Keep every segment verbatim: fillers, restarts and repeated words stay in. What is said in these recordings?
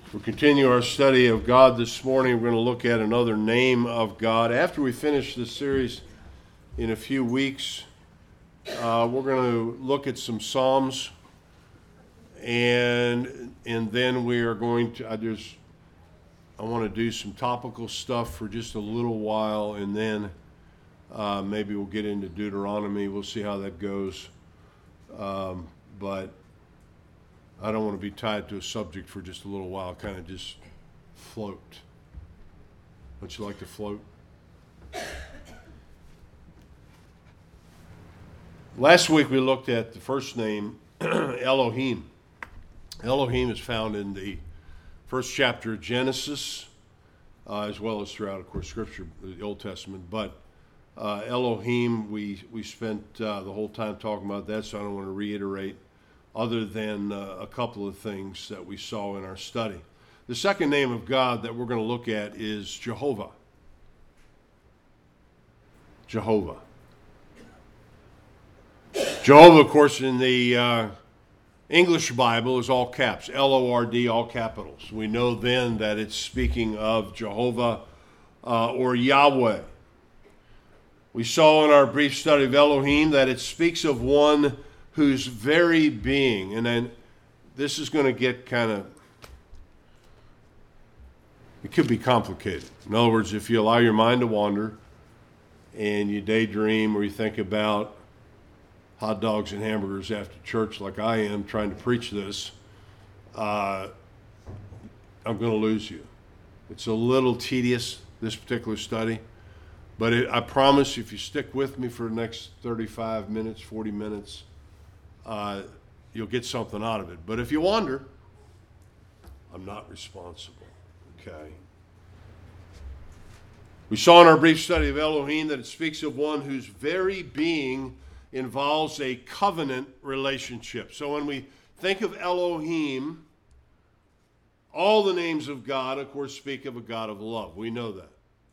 We'll continue our study of God this morning. We're going to look at another name of God. After we finish this series in a few weeks, uh, we're going to look at some Psalms, and and then we are going to, I just, I want to do some topical stuff for just a little while, and then uh, maybe we'll get into Deuteronomy. We'll see how that goes. Um, but I don't want to be tied to a subject for just a little while, kind of just float. Don't you like to float? Last week we looked at the first name, Elohim. Elohim is found in the first chapter of Genesis, uh, as well as throughout, of course, Scripture, the Old Testament. But uh, Elohim, we, we spent uh, the whole time talking about that, so I don't want to reiterate other than uh, a couple of things that we saw in our study. The second name of God that we're going to look at is Jehovah. Jehovah. Jehovah, of course, in the uh, English Bible is all caps, L O R D, all capitals. We know then that it's speaking of Jehovah uh, or Yahweh. We saw in our brief study of Elohim that it speaks of one whose very being, and then this is going to get kind of, it could be complicated. In other words, if you allow your mind to wander and you daydream or you think about hot dogs and hamburgers after church like I am trying to preach this, uh, I'm going to lose you. It's a little tedious, this particular study, but it, I promise if you stick with me for the next thirty-five minutes, forty minutes, Uh, you'll get something out of it. But if you wander, I'm not responsible, okay? We saw in our brief study of Elohim that it speaks of one whose very being involves a covenant relationship. So when we think of Elohim, all the names of God, of course, speak of a God of love. We know that.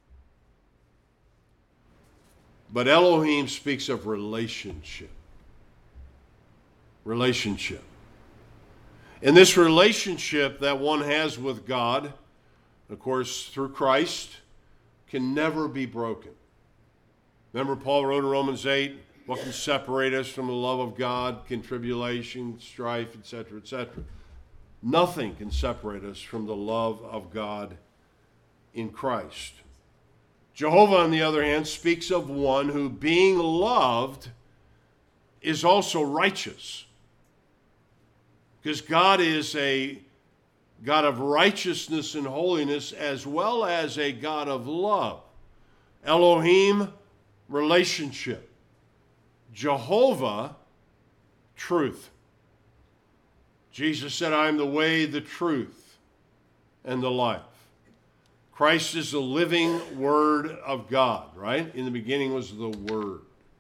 But Elohim speaks of relationship. Relationship. And this relationship that one has with God, of course, through Christ, can never be broken. Remember, Paul wrote in Romans eight, what can separate us from the love of God? Can tribulation, strife, et cetera, et cetera. Nothing can separate us from the love of God in Christ. Jehovah, on the other hand, speaks of one who, being loved, is also righteous. Because God is a God of righteousness and holiness as well as a God of love. Elohim, relationship. Jehovah, truth. Jesus said, I am the way, the truth, and the life. Christ is the living Word of God, right? In the beginning was the Word.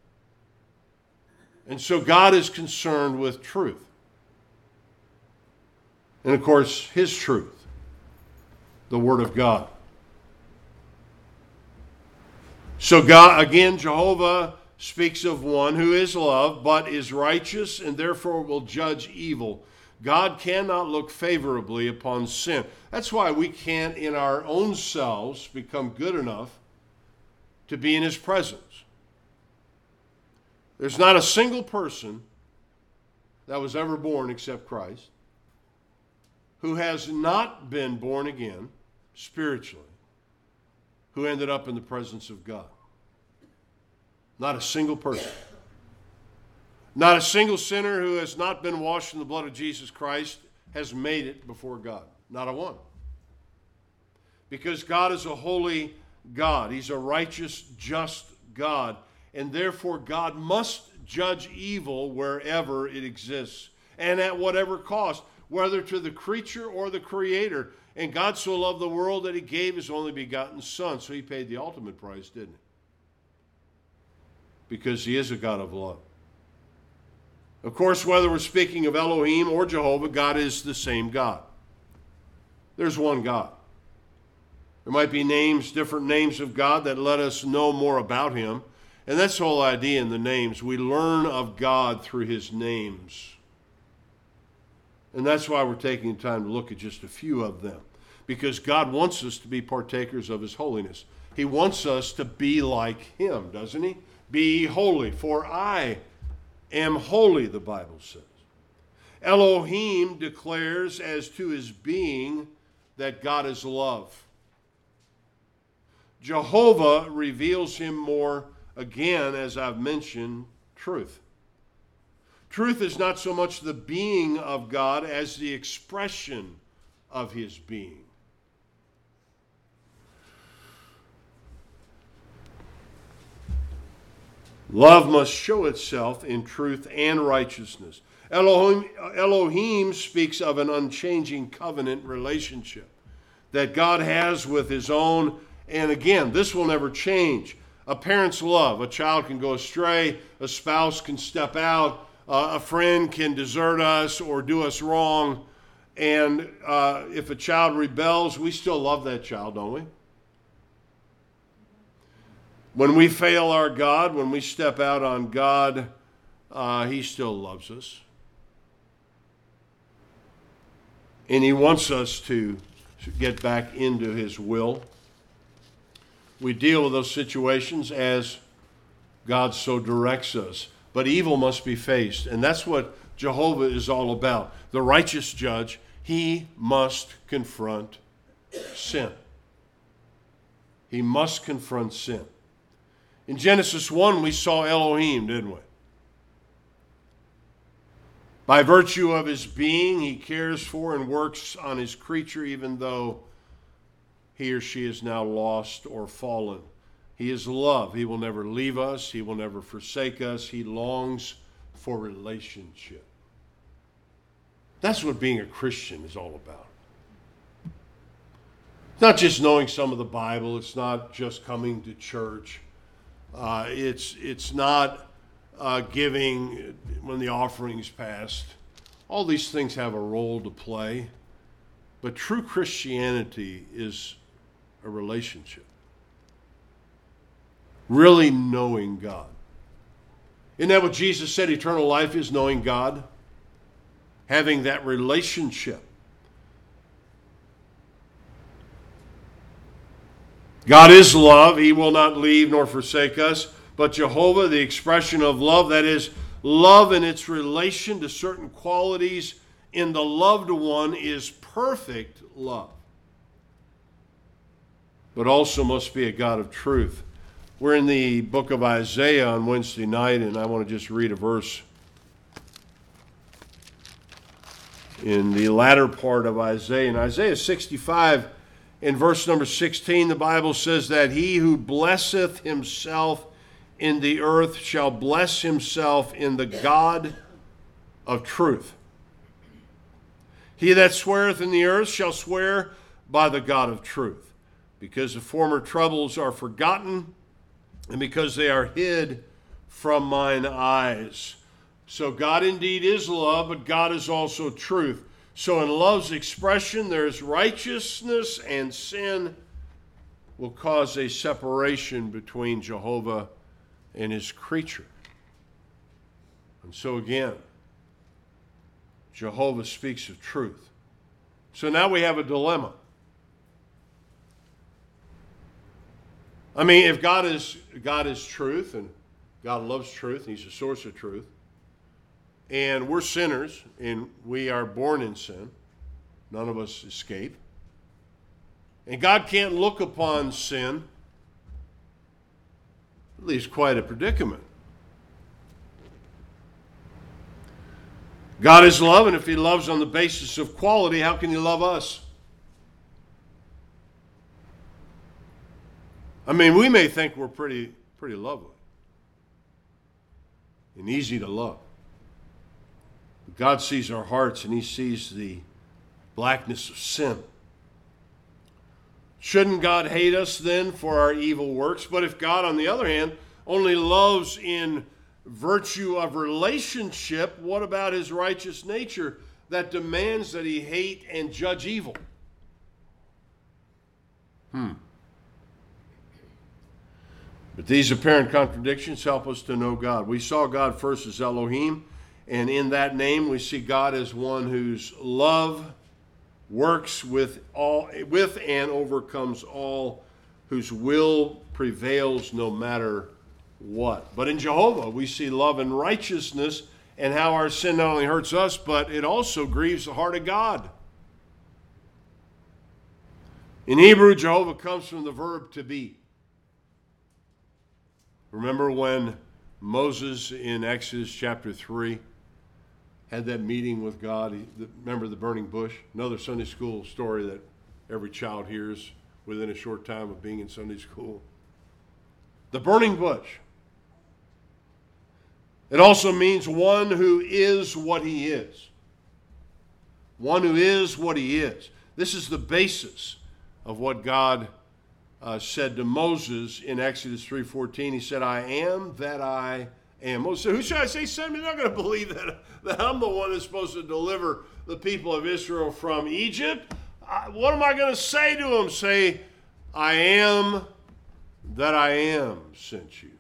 And so God is concerned with truth. And of course, His truth, the Word of God. So God, again, Jehovah speaks of one who is love, but is righteous and therefore will judge evil. God cannot look favorably upon sin. That's why we can't in our own selves become good enough to be in His presence. There's not a single person that was ever born except Christ who has not been born again spiritually, who ended up in the presence of God. Not a single person. Not a single sinner who has not been washed in the blood of Jesus Christ has made it before God. Not a one. Because God is a holy God. He's a righteous, just God. And therefore God must judge evil wherever it exists and at whatever cost, whether to the creature or the Creator. And God so loved the world that He gave His only begotten Son. So He paid the ultimate price, didn't He? Because He is a God of love. Of course, whether we're speaking of Elohim or Jehovah, God is the same God. There's one God. There might be names, different names of God that let us know more about Him. And that's the whole idea in the names. We learn of God through His names. And that's why we're taking time to look at just a few of them. Because God wants us to be partakers of his holiness. He wants us to be like him, doesn't he? Be holy, for I am holy, the Bible says. Elohim declares as to his being that God is love. Jehovah reveals him more, again, as I've mentioned, truth. Truth is not so much the being of God as the expression of his being. Love must show itself in truth and righteousness. Elohim, Elohim speaks of an unchanging covenant relationship that God has with his own. And again, this will never change. A parent's love. A child can go astray. A spouse can step out. Uh, a friend can desert us or do us wrong. And uh, if a child rebels, we still love that child, don't we? When we fail our God, when we step out on God, uh, he still loves us. And he wants us to get back into his will. We deal with those situations as God so directs us. But evil must be faced. And that's what Jehovah is all about. The righteous judge, he must confront sin. He must confront sin. In Genesis one, we saw Elohim, didn't we? By virtue of his being, he cares for and works on his creature, even though he or she is now lost or fallen. He is love. He will never leave us. He will never forsake us. He longs for relationship. That's what being a Christian is all about. It's not just knowing some of the Bible. It's not just coming to church. Uh, it's it's not uh, giving when the offering's passed. All these things have a role to play. But true Christianity is a relationship. Really knowing God. Isn't that what Jesus said eternal life is? Knowing God? Having that relationship. God is love. He will not leave nor forsake us. But Jehovah, the expression of love, that is, love in its relation to certain qualities in the loved one, is perfect love. But also must be a God of truth. We're in the book of Isaiah on Wednesday night, and I want to just read a verse. In the latter part of Isaiah, in Isaiah sixty-five, in verse number sixteen, the Bible says that he who blesseth himself in the earth shall bless himself in the God of truth. He that sweareth in the earth shall swear by the God of truth, because the former troubles are forgotten, and because they are hid from mine eyes. So God indeed is love, but God is also truth. So in love's expression, there's righteousness, and sin will cause a separation between Jehovah and his creature. And so again, Jehovah speaks of truth. So now we have a dilemma. I mean, if God is God is truth, and God loves truth, and he's the source of truth, and we're sinners, and we are born in sin. None of us escape. And God can't look upon sin. It leaves quite a predicament. God is love, and if he loves on the basis of quality, how can he love us? I mean, we may think we're pretty, pretty lovely and easy to love. God sees our hearts, and he sees the blackness of sin. Shouldn't God hate us then for our evil works? But if God, on the other hand, only loves in virtue of relationship, what about his righteous nature that demands that he hate and judge evil? Hmm. But these apparent contradictions help us to know God. We saw God first as Elohim, And in that name, we see God as one whose love works with all, with and overcomes all, whose will prevails no matter what. But in Jehovah, we see love and righteousness, and how our sin not only hurts us, but it also grieves the heart of God. In Hebrew, Jehovah comes from the verb to be. Remember when Moses in Exodus chapter three had that meeting with God? He, remember the burning bush? Another Sunday school story that every child hears within a short time of being in Sunday school. The burning bush. It also means one who is what he is. One who is what he is. This is the basis of what God uh, said to Moses in Exodus three fourteen. He said, I am that I am. Moses said, who should I say sent me? They're not going to believe that, that I'm the one that's supposed to deliver the people of Israel from Egypt. I, what am I going to say to them? Say, I am that I am sent you.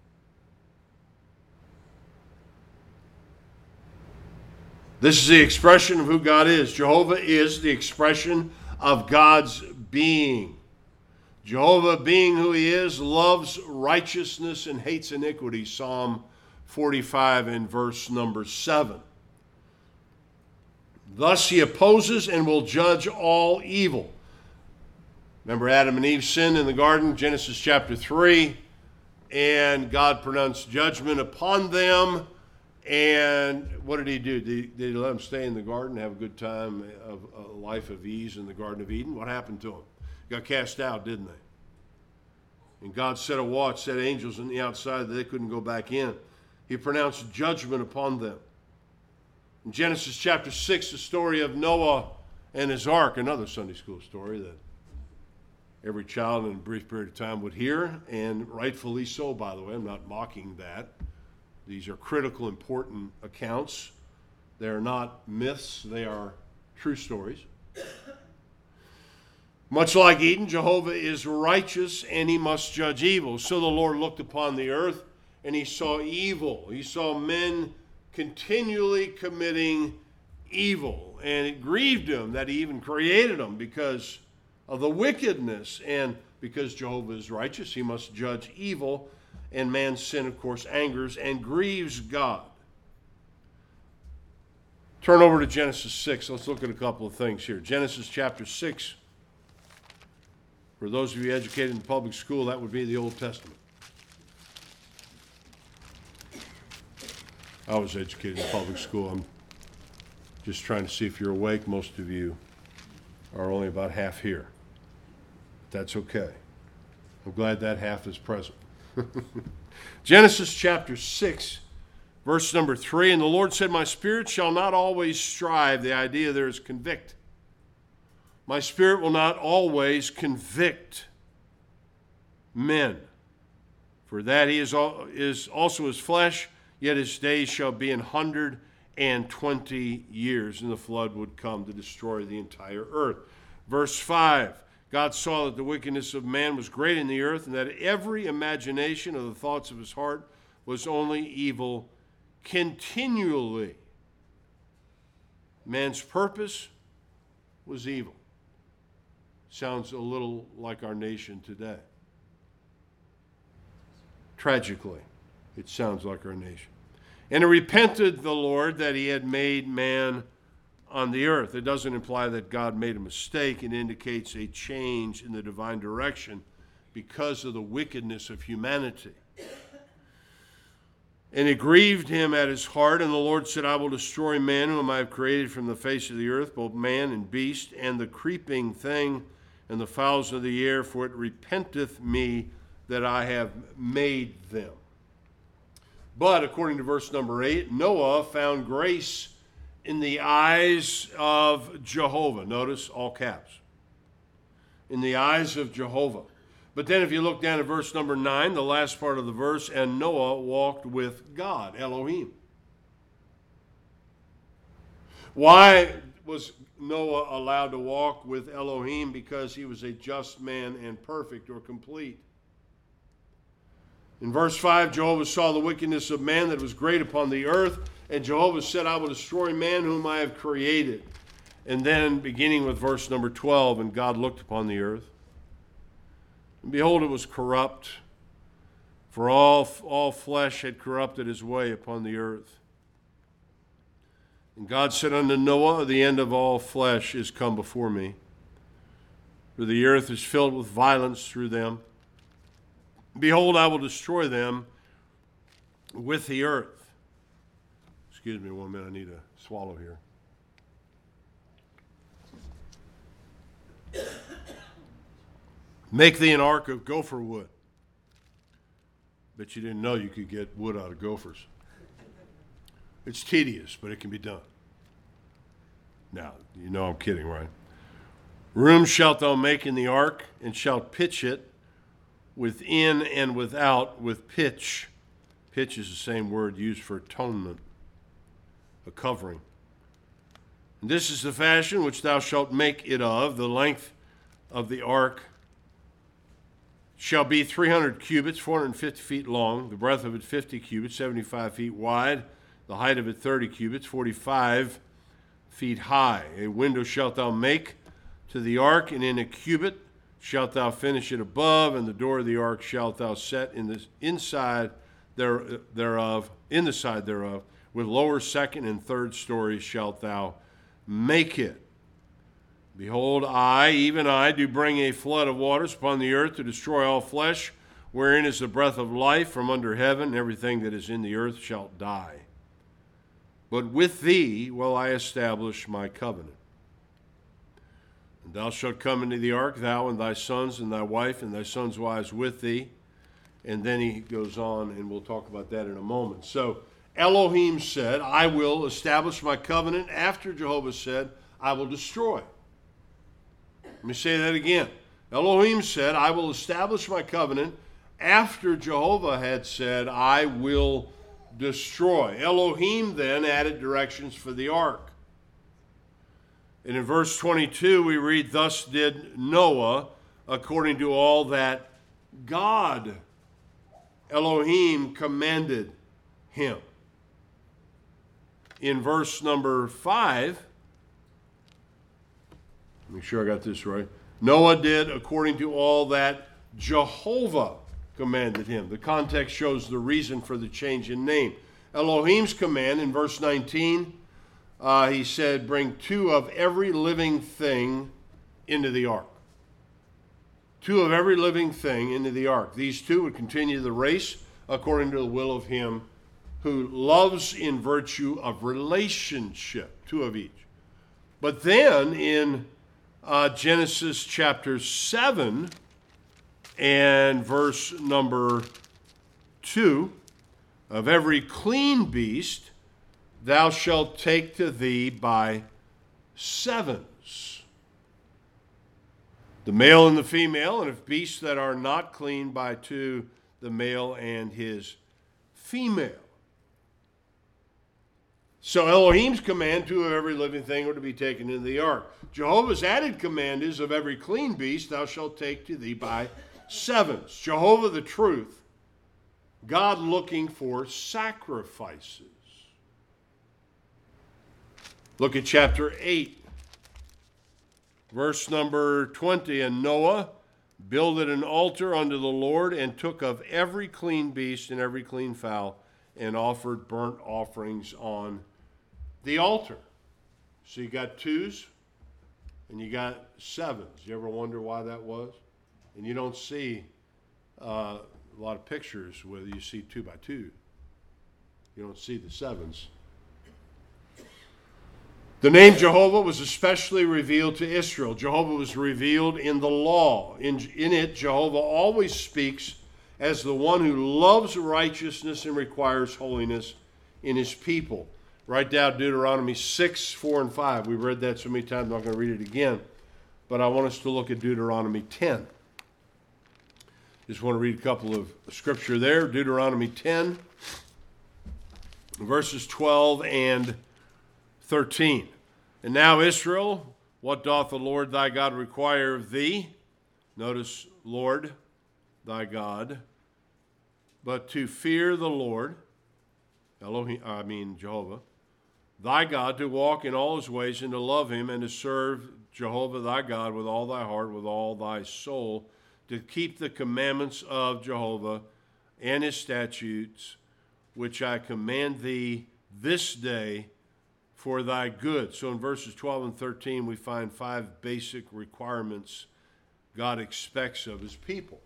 This is the expression of who God is. Jehovah is the expression of God's being. Jehovah, being who he is, loves righteousness and hates iniquity. Psalm forty-five and verse number seven. Thus he opposes and will judge all evil. Remember Adam and Eve sinned in the garden, Genesis chapter three, and God pronounced judgment upon them. And what did he do? Did he, did he let them stay in the garden, have a good time, of a life of ease in the Garden of Eden? What happened to them? Got cast out, didn't they? And God set a watch, set angels on the outside that they couldn't go back in. He pronounced judgment upon them. In Genesis chapter six, the story of Noah and his ark, another Sunday school story that every child in a brief period of time would hear, and rightfully so, by the way. I'm not mocking that. These are critical, important accounts. They are not myths. They are true stories. Much like Eden, Jehovah is righteous and he must judge evil. So the Lord looked upon the earth and he saw evil. He saw men continually committing evil. And it grieved him that he even created them because of the wickedness. And because Jehovah is righteous, he must judge evil. And man's sin, of course, angers and grieves God. Turn over to Genesis six. Let's look at a couple of things here. Genesis chapter six. For those of you educated in public school, that would be the Old Testament. I was educated in public school. I'm just trying to see if you're awake. Most of you are only about half here. That's okay. I'm glad that half is present. Genesis chapter six, verse number three, and the Lord said, my spirit shall not always strive. The idea there is convict. My spirit will not always convict men. For that he is, al- is also his flesh, yet his days shall be an hundred and twenty years, and the flood would come to destroy the entire earth. Verse five, God saw that the wickedness of man was great in the earth, and that every imagination of the thoughts of his heart was only evil continually. Man's purpose was evil. Sounds a little like our nation today. Tragically, it sounds like our nation. And it repented the Lord that he had made man on the earth. It doesn't imply that God made a mistake. It indicates a change in the divine direction because of the wickedness of humanity. And it grieved him at his heart, and the Lord said, I will destroy man whom I have created from the face of the earth, both man and beast, and the creeping thing, and the fowls of the air, for it repenteth me that I have made them. But, according to verse number eight, Noah found grace in the eyes of Jehovah. Notice all caps. In the eyes of Jehovah. But then if you look down at verse number nine, the last part of the verse, and Noah walked with God, Elohim. Why was Noah allowed to walk with Elohim? Because he was a just man and perfect or complete. In verse five, Jehovah saw the wickedness of man that was great upon the earth, And Jehovah said, I will destroy man whom I have created. And then, beginning with verse number twelve, and God looked upon the earth, and behold, it was corrupt, for all, all flesh had corrupted his way upon the earth. And God said unto Noah, the end of all flesh is come before me, for the earth is filled with violence through them. Behold, I will destroy them with the earth. Excuse me one minute, I need to swallow here. Make thee an ark of gopher wood. Bet you didn't know you could get wood out of gophers. It's tedious, but it can be done. Now, you know I'm kidding, right? Room shalt thou make in the ark, and shalt pitch it within and without with pitch. Pitch is the same word used for atonement, a covering. And this is the fashion which thou shalt make it of. The length of the ark shall be three hundred cubits, four hundred fifty feet long, the breadth of it fifty cubits, seventy-five feet wide, the height of it thirty cubits, forty-five feet high. A window shalt thou make to the ark, and in a cubit shalt thou finish it above, and the door of the ark shalt thou set in the inside there, thereof, in the side thereof, with lower, second, and third stories shalt thou make it. Behold, I, even I, do bring a flood of waters upon the earth to destroy all flesh, wherein is the breath of life from under heaven, and everything that is in the earth shall die. But with thee will I establish my covenant. And thou shalt come into the ark, thou and thy sons and thy wife and thy sons' wives with thee. And then he goes on, and we'll talk about that in a moment. So Elohim said, I will establish my covenant after Jehovah said, I will destroy. Let me say that again. Elohim said, I will establish my covenant after Jehovah had said, I will destroy. Elohim then added directions for the ark. And in verse twenty-two, we read, thus did Noah, according to all that God, Elohim, commanded him. In verse number five, make sure I got this right. Noah did according to all that Jehovah commanded him. The context shows the reason for the change in name. Elohim's command in verse nineteen, uh, he said, bring two of every living thing into the ark. Two of every living thing into the ark. These two would continue the race according to the will of him who loves in virtue of relationship. Two of each. But then in uh, Genesis chapter seven and verse number two, of every clean beast thou shalt take to thee by sevens, the male and the female, and of beasts that are not clean by two, the male and his female. So Elohim's command, two of every living thing, were to be taken into the ark. Jehovah's added command is, of every clean beast thou shalt take to thee by sevens. Jehovah the truth, God looking for sacrifices. Look at chapter eight, verse number twenty. And Noah builded an altar unto the Lord, and took of every clean beast and every clean fowl, and offered burnt offerings on the altar. So you got twos, and you got sevens. You ever wonder why that was? And you don't see uh, a lot of pictures where you see two by two. You don't see the sevens. The name Jehovah was especially revealed to Israel. Jehovah was revealed in the law. In, in it, Jehovah always speaks as the one who loves righteousness and requires holiness in his people. Write down Deuteronomy six, four, and five. We've read that so many times, I'm not going to read it again. But I want us to look at Deuteronomy ten. Just want to read a couple of scripture there. Deuteronomy ten, verses twelve and thirteen. And now, Israel, what doth the Lord thy God require of thee? Notice, Lord thy God, but to fear the Lord, Elohim, I mean Jehovah, thy God, to walk in all his ways and to love him and to serve Jehovah thy God with all thy heart, with all thy soul, to keep the commandments of Jehovah and his statutes, which I command thee this day for thy good. So in verses twelve and thirteen, we find five basic requirements God expects of his people.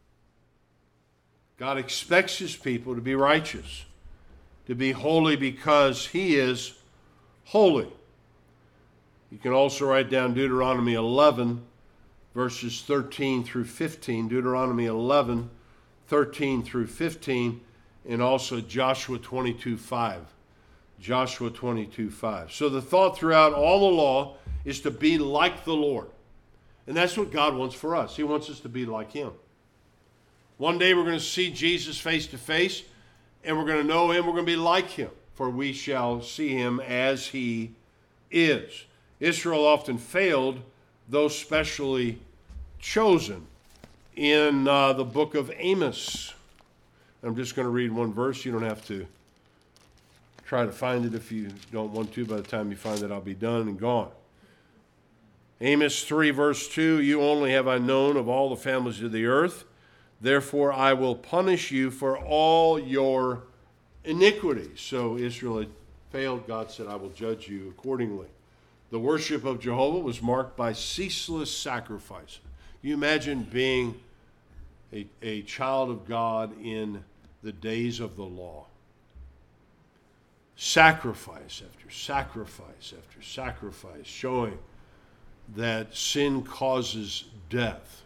God expects his people to be righteous, to be holy because he is holy. You can also write down Deuteronomy eleven, verses thirteen through fifteen. Deuteronomy eleven, thirteen through fifteen, and also Joshua twenty-two, five. Joshua twenty-two, five. So the thought throughout all the law is to be like the Lord. And that's what God wants for us. He wants us to be like him. One day we're going to see Jesus face to face, and we're going to know him. We're going to be like him, for we shall see him as he is. Israel often failed those specially chosen. In uh, the book of Amos, I'm just going to read one verse. You don't have to try to find it if you don't want to. By the time you find it, I'll be done and gone. Amos three, verse two, you only have I known of all the families of the earth. Therefore I will punish you for all your iniquities. So Israel had failed. God said, I will judge you accordingly. The worship of Jehovah was marked by ceaseless sacrifice. You imagine being a, a child of God in the days of the law. Sacrifice after sacrifice after sacrifice, showing that sin causes death.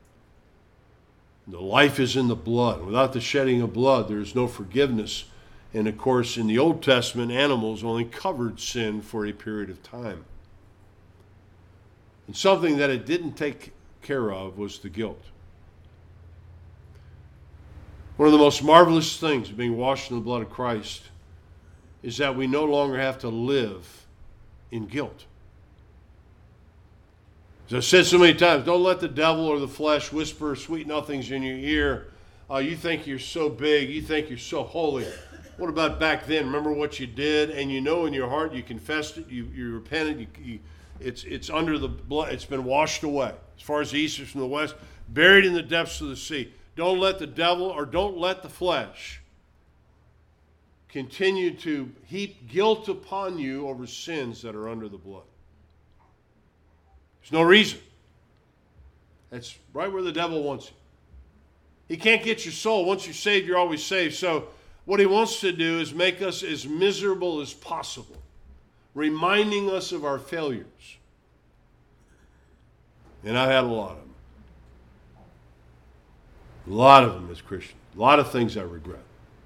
The life is in the blood. Without the shedding of blood, there is no forgiveness. And of course, in the Old Testament, animals only covered sin for a period of time. And something that it didn't take care of was the guilt. One of the most marvelous things of being washed in the blood of Christ is that we no longer have to live in guilt. As I've said so many times, don't let the devil or the flesh whisper sweet nothings in your ear. Uh, you think you're so big. You think you're so holy. What about back then? Remember what you did, and you know in your heart you confessed it, you, you repented. You, you, it's it's under the blood. It's been washed away. As far as the east is from the west, buried in the depths of the sea. Don't let the devil or don't let the flesh continue to heap guilt upon you over sins that are under the blood. There's no reason. That's right where the devil wants you. He can't get your soul. Once you're saved, you're always saved. So what he wants to do is make us as miserable as possible, reminding us of our failures. And I've had a lot of them. A lot of them as Christian. A lot of things I regret.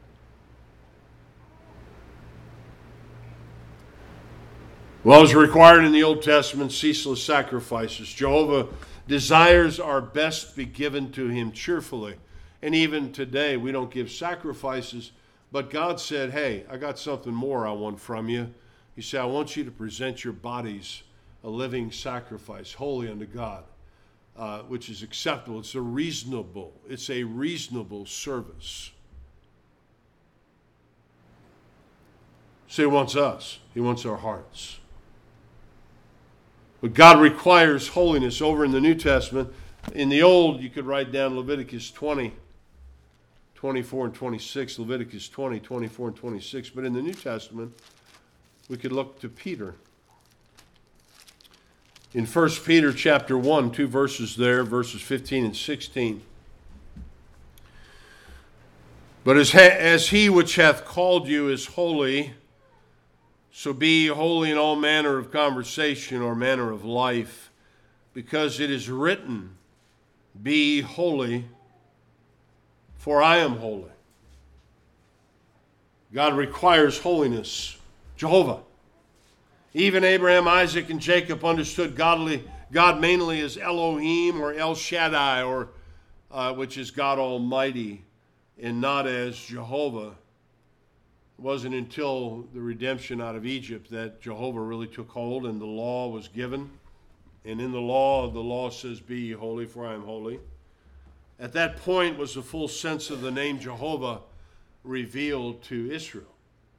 Well, as required in the Old Testament, ceaseless sacrifices. Jehovah desires our best be given to him cheerfully. And even today, we don't give sacrifices, but God said, hey, I got something more I want from you. He said, I want you to present your bodies a living sacrifice, holy unto God, uh, which is acceptable. It's a reasonable, it's a reasonable service. So he wants us. He wants our hearts. But God requires holiness over in the New Testament. In the Old, you could write down Leviticus twenty, twenty-four and twenty-six, Leviticus twenty, twenty-four and twenty-six. But in the New Testament, we could look to Peter. In First Peter chapter one, two verses there, verses fifteen and sixteen. But as, ha- as he which hath called you is holy, so be holy in all manner of conversation or manner of life, because it is written, be holy, for I am holy. God requires holiness. Jehovah. Even Abraham, Isaac, and Jacob understood godly, God mainly as Elohim or El Shaddai, or uh, which is God Almighty, and not as Jehovah. It wasn't until the redemption out of Egypt that Jehovah really took hold and the law was given. And in the law, the law says, be ye holy, for I am holy. At that point was the full sense of the name Jehovah revealed to Israel.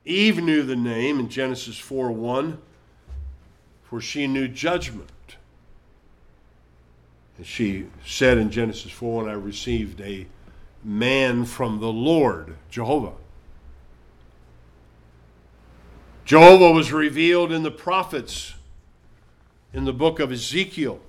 Eve knew the name in Genesis four one, for she knew judgment. And she said in Genesis four one, I received a man from the Lord, Jehovah. Jehovah was revealed in the prophets in the book of Ezekiel.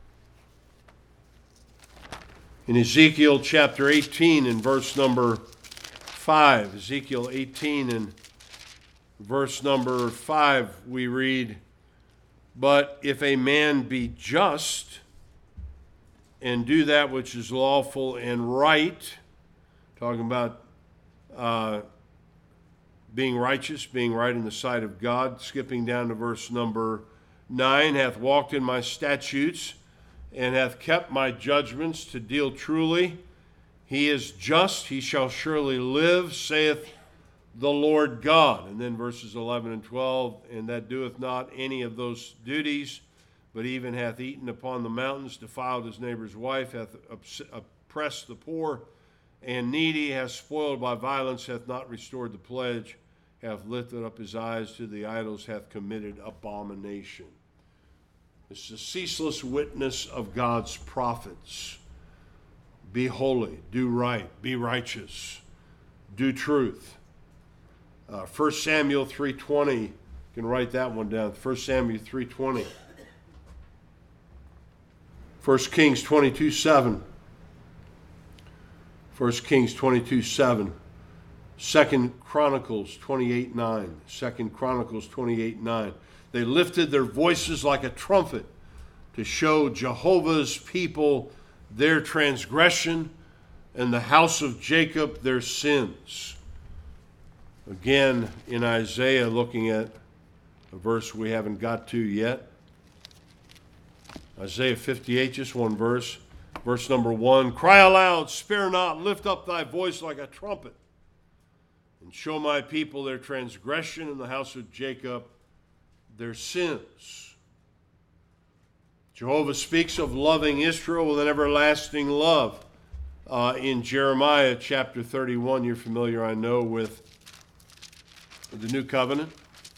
In Ezekiel chapter eighteen and verse number five, Ezekiel eighteen and verse number five, we read, but if a man be just and do that which is lawful and right, talking about uh, being righteous, being right in the sight of God, skipping down to verse number nine, hath walked in my statutes and hath kept my judgments to deal truly. He is just, he shall surely live, saith the Lord God. And then verses eleven and twelve, and that doeth not any of those duties, but even hath eaten upon the mountains, defiled his neighbor's wife, hath oppressed the poor and needy, hath spoiled by violence, hath not restored the pledge, hath lifted up his eyes to the idols, hath committed abomination. This is a ceaseless witness of God's prophets. Be holy, do right, be righteous, do truth. Uh, First Samuel three twenty, you can write that one down. First Samuel three twenty. First Kings twenty-two seven. First Kings twenty-two seven. Second Chronicles twenty-eight nine. Second Chronicles twenty-eight nine. They lifted their voices like a trumpet to show Jehovah's people their transgression and the house of Jacob their sins. Again, in Isaiah, looking at a verse we haven't got to yet. Isaiah fifty-eight, just one verse. Verse number one, cry aloud, spare not, lift up thy voice like a trumpet, and show my people their transgression and the house of Jacob their sins. Jehovah speaks of loving Israel with an everlasting love. Uh, in Jeremiah chapter thirty-one, you're familiar, I know, with the new covenant.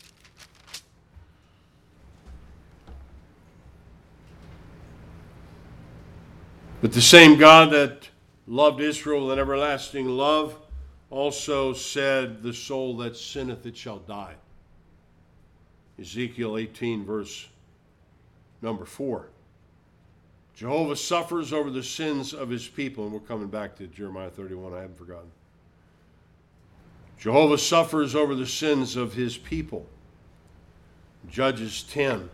But the same God that loved Israel with an everlasting love also said, the soul that sinneth, it shall die. Ezekiel eighteen, verse number four. Jehovah suffers over the sins of his people. And we're coming back to Jeremiah thirty-one, I haven't forgotten. Jehovah suffers over the sins of his people. Judges ten,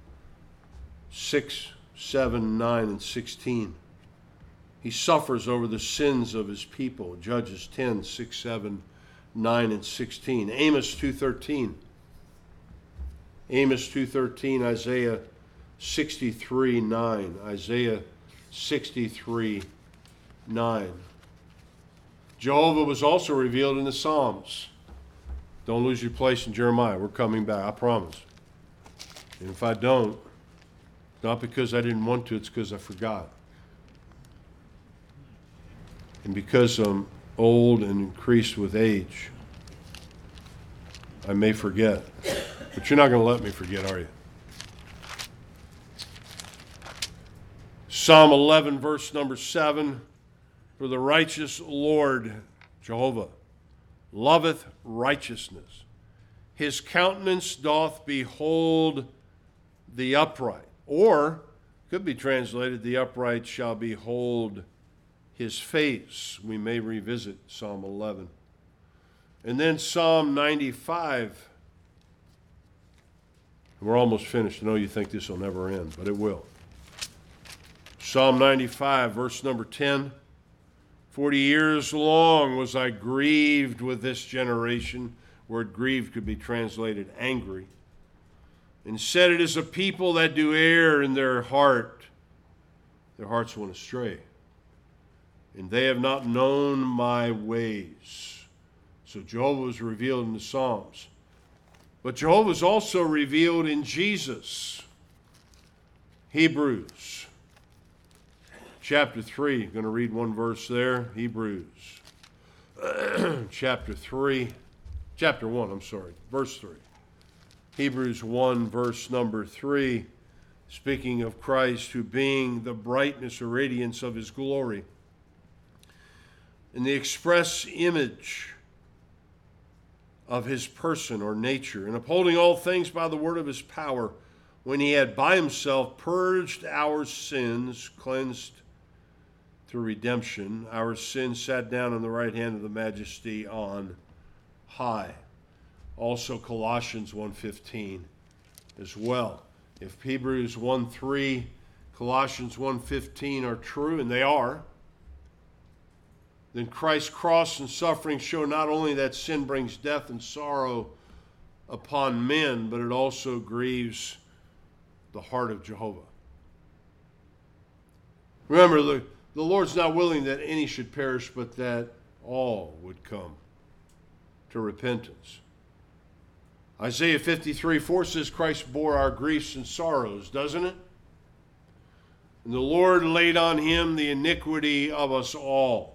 six, seven, nine, and sixteen. He suffers over the sins of his people. Judges ten, six, seven, nine, and sixteen. Amos two thirteen. Amos two thirteen, Isaiah sixty-three nine. Isaiah sixty-three nine. Jehovah was also revealed in the Psalms. Don't lose your place in Jeremiah. We're coming back, I promise. And if I don't, not because I didn't want to, it's because I forgot. And because I'm old and increased with age, I may forget. But you're not going to let me forget, are you? Psalm eleven, verse number seven. For the righteous Lord, Jehovah, loveth righteousness. His countenance doth behold the upright. Or, could be translated, the upright shall behold his face. We may revisit Psalm eleven. And then Psalm ninety-five. We're almost finished. I know you think this will never end, but it will. Psalm ninety-five, verse number ten. Forty years long was I grieved with this generation. Word grieved could be translated angry. And said, it is a people that do err in their heart. Their hearts went astray. And they have not known my ways. So Jehovah was revealed in the Psalms. But Jehovah is also revealed in Jesus. Hebrews chapter three. I'm going to read one verse there. Hebrews chapter three. Chapter one, I'm sorry, verse three. Hebrews one, verse number three, speaking of Christ, who being the brightness or radiance of his glory, in the express image of his person or nature, and upholding all things by the word of his power, when he had by himself purged our sins, cleansed through redemption, our sins, sat down on the right hand of the majesty on high. Also Colossians one fifteen as well. If Hebrews one three, Colossians one fifteen are true, and they are, then Christ's cross and suffering show not only that sin brings death and sorrow upon men, but it also grieves the heart of Jehovah. Remember, the, the Lord's not willing that any should perish, but that all would come to repentance. Isaiah fifty-three four says Christ bore our griefs and sorrows, doesn't it? And the Lord laid on him the iniquity of us all.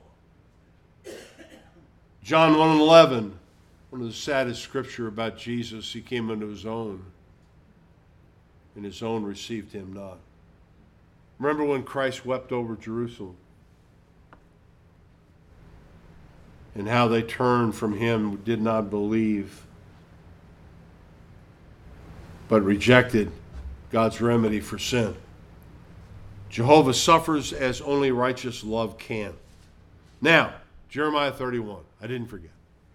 John one eleven, one of the saddest scripture about Jesus, he came unto his own, and his own received him not. Remember when Christ wept over Jerusalem and how they turned from him, did not believe, but rejected God's remedy for sin. Jehovah suffers as only righteous love can. Now, Jeremiah thirty-one. I didn't forget.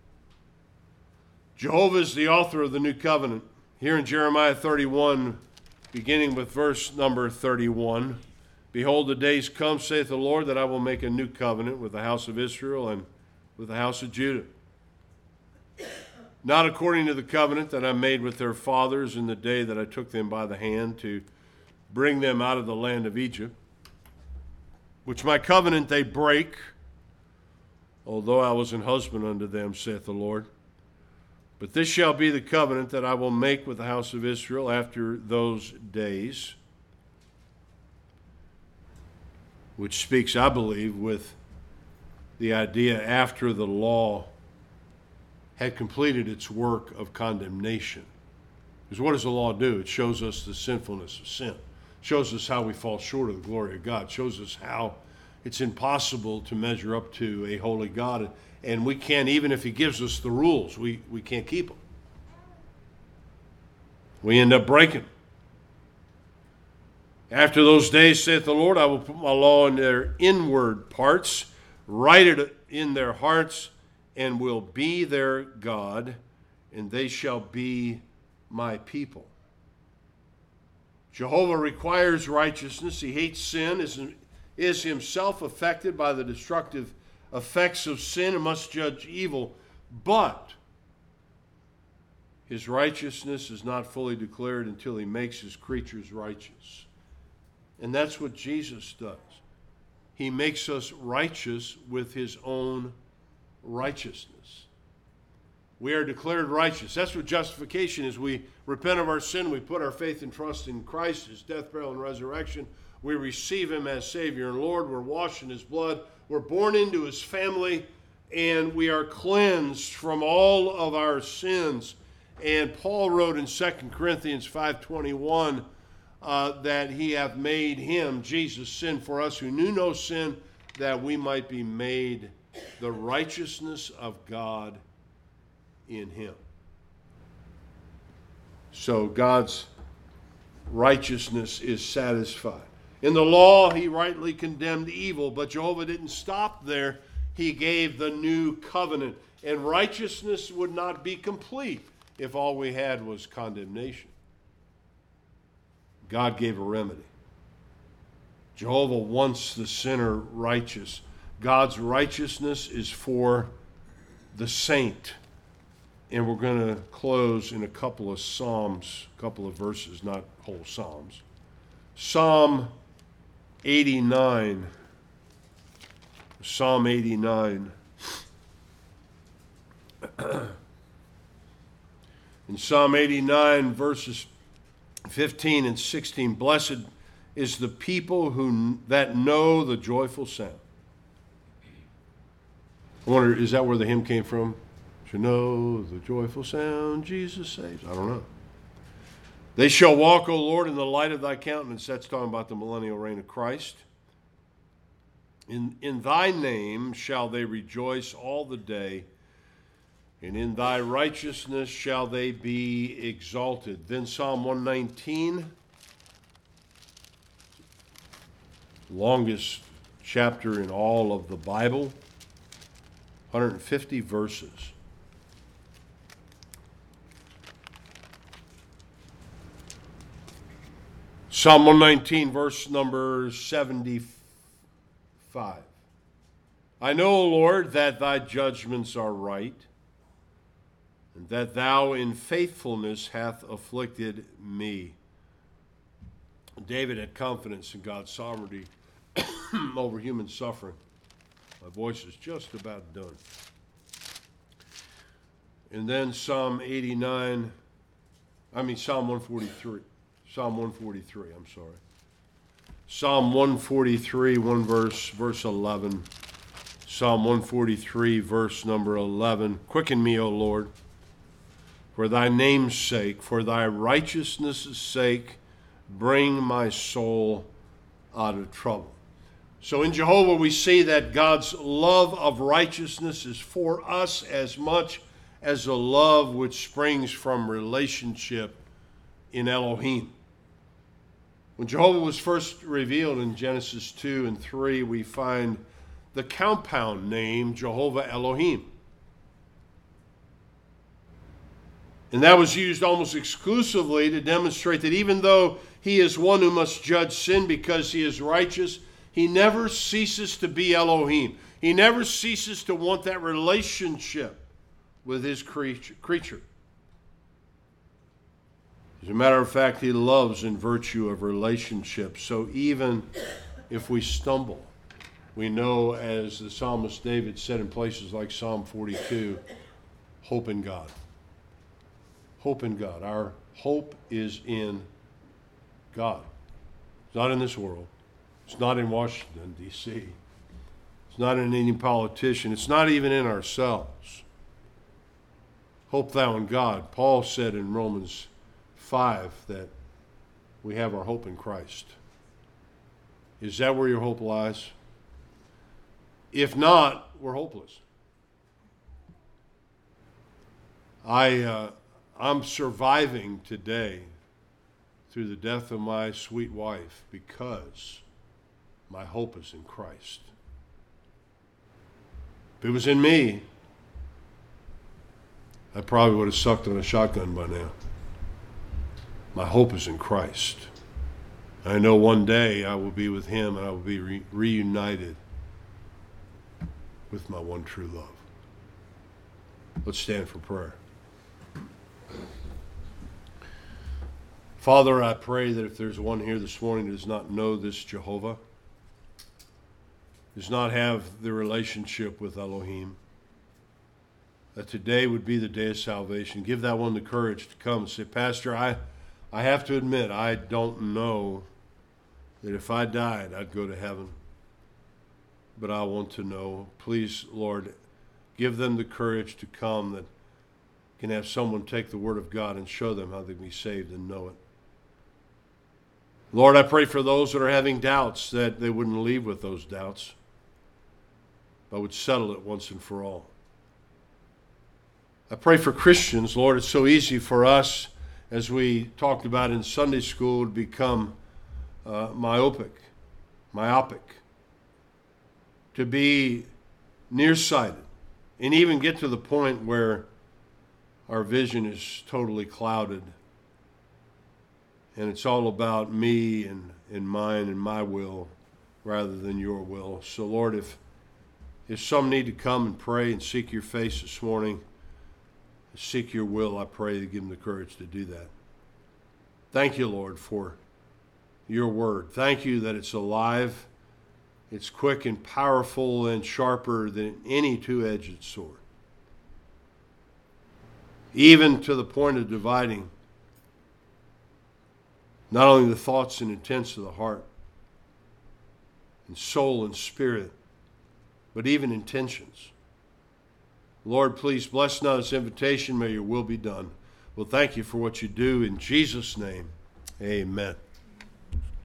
Jehovah is the author of the new covenant. Here in Jeremiah thirty-one, beginning with verse number thirty-one, behold, the days come, saith the Lord, that I will make a new covenant with the house of Israel and with the house of Judah. Not according to the covenant that I made with their fathers in the day that I took them by the hand to bring them out of the land of Egypt, which my covenant they break, although I was an husband unto them, saith the Lord. But this shall be the covenant that I will make with the house of Israel after those days, which speaks, I believe, with the idea after the law had completed its work of condemnation. Because what does the law do? It shows us the sinfulness of sin. It shows us how we fall short of the glory of God. It shows us how it's impossible to measure up to a holy God. And we can't, even if he gives us the rules, we, we can't keep them. We end up breaking them. After those days, saith the Lord, I will put my law in their inward parts, write it in their hearts, and will be their God, and they shall be my people. Jehovah requires righteousness. He hates sin, is, is himself affected by the destructive effects of sin, and must judge evil. But his righteousness is not fully declared until he makes his creatures righteous. And that's what Jesus does. He makes us righteous with his own righteousness. We are declared righteous. That's what justification is. We repent of our sin. We put our faith and trust in Christ, his death, burial, and resurrection. We receive him as Savior and Lord. We're washed in his blood. We're born into his family, and we are cleansed from all of our sins. And Paul wrote in Second Corinthians five twenty-one uh, that he hath made him, Jesus, sin for us who knew no sin, that we might be made the righteousness of God in him. So God's righteousness is satisfied. In the law, he rightly condemned evil, but Jehovah didn't stop there. He gave the new covenant, and righteousness would not be complete if all we had was condemnation. God gave a remedy. Jehovah wants the sinner righteous. God's righteousness is for the saint. And we're going to close in a couple of Psalms, a couple of verses, not whole Psalms. Psalm eighty-nine. Psalm eighty-nine. In Psalm eighty-nine, verses fifteen and sixteen, blessed is the people who that know the joyful sound. I wonder, is that where the hymn came from? To know the joyful sound Jesus saves. I don't know. They shall walk, O Lord, in the light of thy countenance. That's talking about the millennial reign of Christ. In, in thy name shall they rejoice all the day, and in thy righteousness shall they be exalted. Then Psalm one nineteen, longest chapter in all of the Bible, one hundred fifty verses. Psalm one nineteen, verse number seventy-five. I know, O Lord, that thy judgments are right, and that thou in faithfulness hath afflicted me. David had confidence in God's sovereignty over human suffering. My voice is just about done. And then Psalm eighty-nine, I mean Psalm one forty-three. Psalm one forty-three, I'm sorry. Psalm one forty-three, one verse, verse eleven. Psalm one forty-three, verse number eleven. Quicken me, O Lord, for thy name's sake, for thy righteousness' sake, bring my soul out of trouble. So in Jehovah we see that God's love of righteousness is for us as much as the love which springs from relationship in Elohim. When Jehovah was first revealed in Genesis two and three, we find the compound name Jehovah Elohim. And that was used almost exclusively to demonstrate that even though he is one who must judge sin because he is righteous, he never ceases to be Elohim. He never ceases to want that relationship with his creature. As a matter of fact, he loves in virtue of relationship. So even if we stumble, we know, as the psalmist David said in places like Psalm forty-two, hope in God. Hope in God. Our hope is in God. It's not in this world. It's not in Washington, D C It's not in any politician. It's not even in ourselves. Hope thou in God. Paul said in Romans five that we have our hope in Christ. Is that where your hope lies? If not, we're hopeless. I, uh, I'm surviving today through the death of my sweet wife because my hope is in Christ. If it was in me, I probably would have sucked on a shotgun by now. My hope is in Christ. I know one day I will be with him and I will be re- reunited with my one true love. Let's stand for prayer. Father, I pray that if there's one here this morning that does not know this Jehovah, does not have the relationship with Elohim, that today would be the day of salvation. Give that one the courage to come and say, Pastor, I, I have to admit, I don't know that if I died, I'd go to heaven. But I want to know. Please, Lord, give them the courage to come that can have someone take the Word of God and show them how they can be saved and know it. Lord, I pray for those that are having doubts that they wouldn't leave with those doubts, but would settle it once and for all. I pray for Christians. Lord, it's so easy for us, as we talked about in Sunday school, to become uh, myopic, myopic, to be nearsighted, and even get to the point where our vision is totally clouded, and it's all about me and, and mine and my will rather than your will. So, Lord, if, if some need to come and pray and seek your face this morning, seek your will, I pray to give them the courage to do that. Thank you, Lord, for your word. Thank you that it's alive, it's quick and powerful and sharper than any two-edged sword, even to the point of dividing not only the thoughts and intents of the heart and soul and spirit, but even intentions. Lord, please bless now this invitation. May your will be done. Well, thank you for what you do. In Jesus' name, amen.